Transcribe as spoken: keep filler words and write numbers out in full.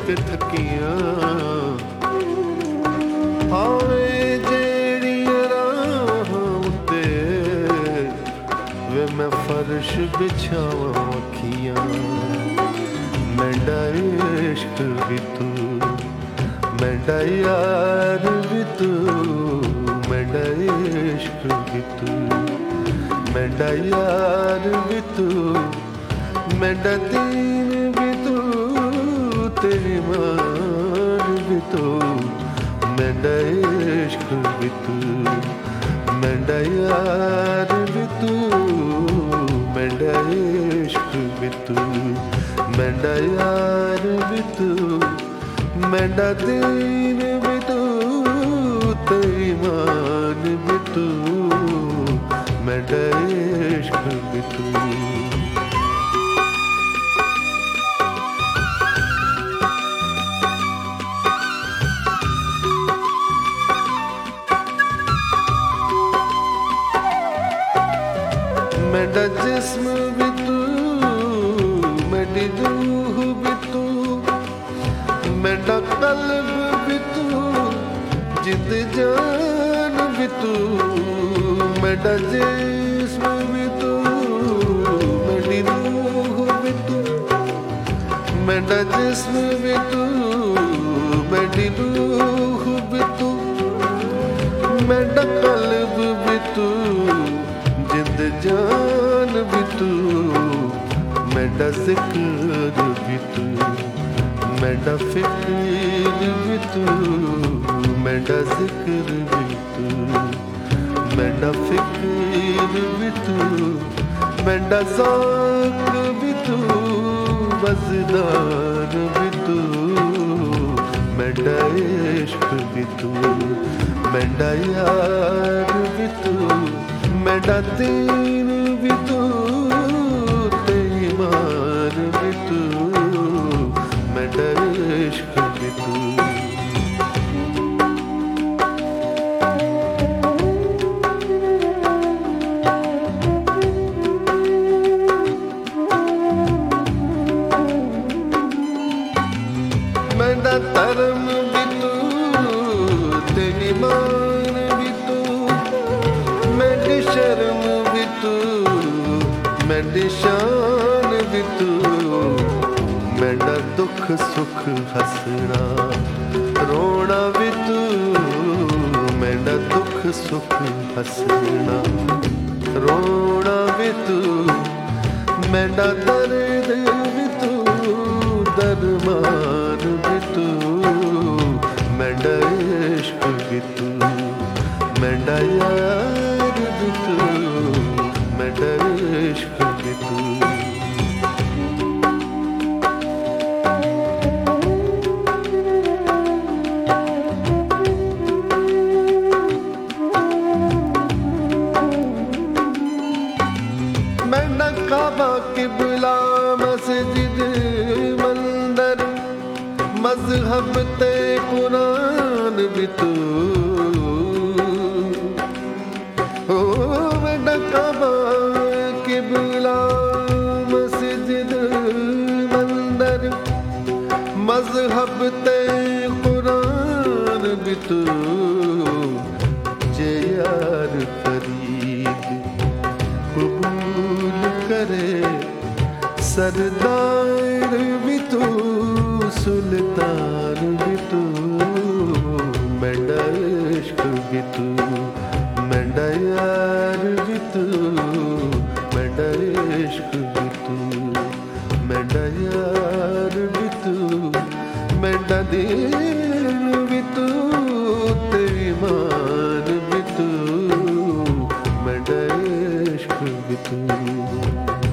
के थकियां आवे जेड़ियां राहां उत्ते वे मैं फर्श बिछावां अखियां मेरा इश्क भी तू मेरा यार भी तू मेरा इश्क भी तू मेरा यार भी तू मेरा दीन भी तू तेरी मान भी तू मेरा इश्क भी तू मेरा यार भी तू मेरा इश्क भी तू मेरा यार भी तू मेरा दीन भी तू तेरी मान भी तू मेरा इश्क भी तू मेरा जिस्म भी तू मेरी रूह भी तू मेरा कल्ब भी तू जिद जान भी तू मेरा जिस्म भी तू मेरी रूह भी तू मेरा जिस्म भी तू मेरी रूह भी तू मेरा कल्ब भी तू जिद जान भी तू मेरा जिक्र भी तू मेरा फिक्र भी तू मेरा जिक्र भी तू मेरा फिक्र भी तू मेरा ज़ौक़ भी तू मज़दार भी तू मेरा इश्क भी तू मेरा यार भी तू मेरा दीन भी तू तेरी मान भी तू मेरा इश्क भी तू मेरा धर्म भी तू तेरी मान भी तू मेरी शर्म भी तू मेरी शान भी तू मेरा दुख सुख हंसना रोना भी तू मेरा दुख सुख हंसना रोना भी तू मेरा दर्द भी तू दरमान भी तू मेरा इश्क भी तू मेरा यार भी तू मेरा इश्क भी तू मेरा काबा किबला मस्जिद मंदिर मजहब ते कुरान भी तू ओ मेरा काबा किबला मस्जिद मंदिर मजहब ते कुरान भी तू जे यार फरीद कबूल करे सरदार भी तू सुल्तान भी तू मेरा इश्क भी तू मेरा यार भी तू मेरा इश्क भी तू मेरा यार भी तू मेरा दिल भी तू तेरी मान भी तू मेरा इश्क भी तू